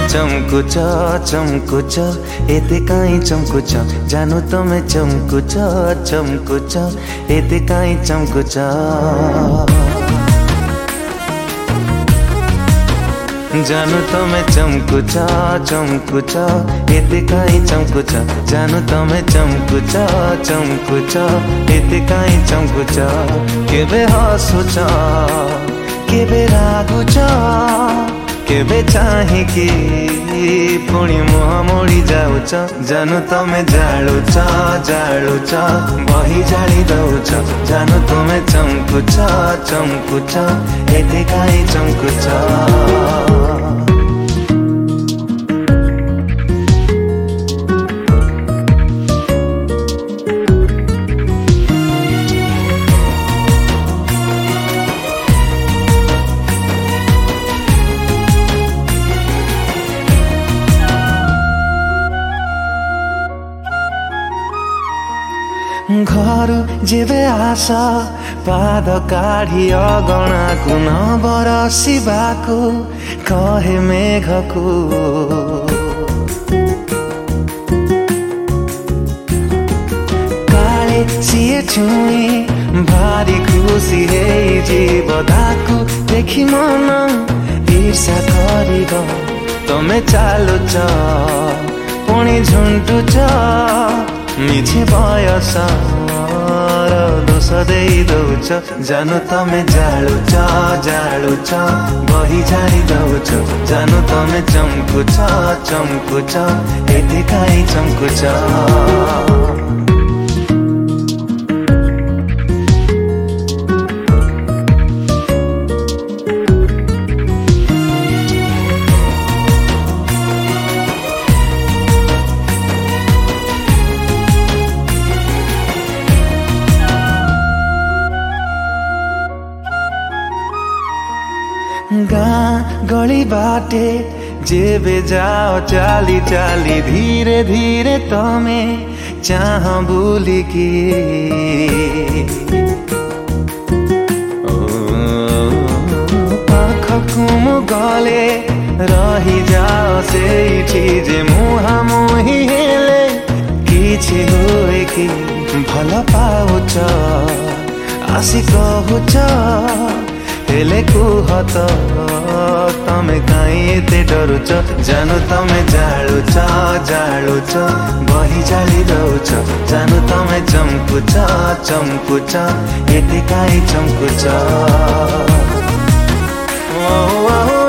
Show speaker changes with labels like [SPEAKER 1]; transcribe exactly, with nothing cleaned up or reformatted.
[SPEAKER 1] चमकुच चमकुच एते काई चमकुच जानु तमे चमकुच चमकुच एते काई चमकुच जानु तमे चमकुच चमकुच एते काई चमकुच जानु तमे चमकुच चमकुच एते काई चमकुच केबे हसुच केबे रागुच केबे चाहिकी पुणी मुह मोड़ी जाऊच जानु तमे जालुच जालुच बही जाली दउच जानु तमे चमकुच चमकुच एते काई चमकुच घर जेबे आस पाद काढ़ी अगणा को न बरसिबाको कहे मेघको काले सिए छुई भारी खुशी हे जीवदाको देखि मन ईर्षा करिब तमे चालुच पुणी झुंटुच मिछे बयस दोष दे दउच जानु तमे जालुच जालुच बही जाली दउच जानु तमे चमकुच चमकुच एते काई चमकुच गाँ गली बाटे जेबे जाओ चाली चाली धीरे धीरे तमे चाह बुलिकी पाखकु मु गले रही जाओ सेठी जे मुहा मुही हेले किछि होए कि भल पाउच आसी कहुच हेले कुहत तमे काई एते डरुच जानु तमे जालुच जालुच बही जाली दउच जानु तमे चमकुच चमकुच एते काई चमकुच ओ ओ